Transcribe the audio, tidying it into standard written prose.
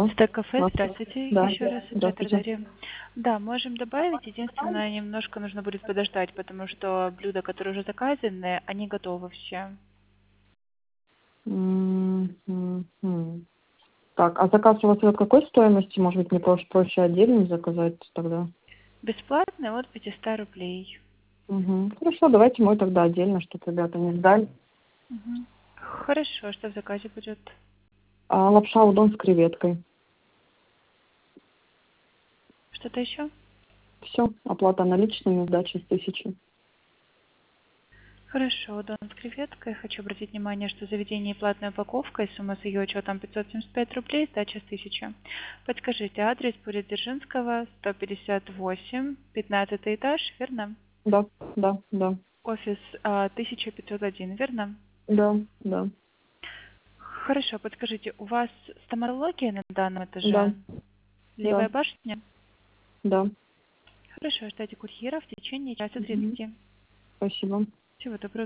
Алло. Стек-кафе, Здравствуйте. здравствуйте, Да, еще раз, оператор здравствуйте. Дарья. Да, можем добавить, единственное, немножко нужно будет подождать, потому что блюда, которые уже заказаны, они готовы все. Мгм. Так, а заказ у вас идет какой стоимости? Может быть, мне проще отдельно заказать тогда? Бесплатно от 500 рублей. Хорошо, давайте мой тогда отдельно, чтобы ребята не ждали. Мгм. Хорошо, что в заказе будет? А лапша удон с креветкой. Что-то еще? Все, оплата наличными, сдача с 1000. Хорошо, удон с креветкой. Хочу обратить внимание, что заведение платная упаковка, и сумма с ее учетом 575 рублей, сдача с 1000. Подскажите, адрес будет Дзержинского, 158, 15 этаж, верно? Да, да, да, Офис 1501, верно? да, да, Хорошо, подскажите, у вас стоматология на данном да, этаже? да, Левая башня? да. Хорошо, ждайте курьера в течение часа Мгм. 30. Спасибо. Всего доброго.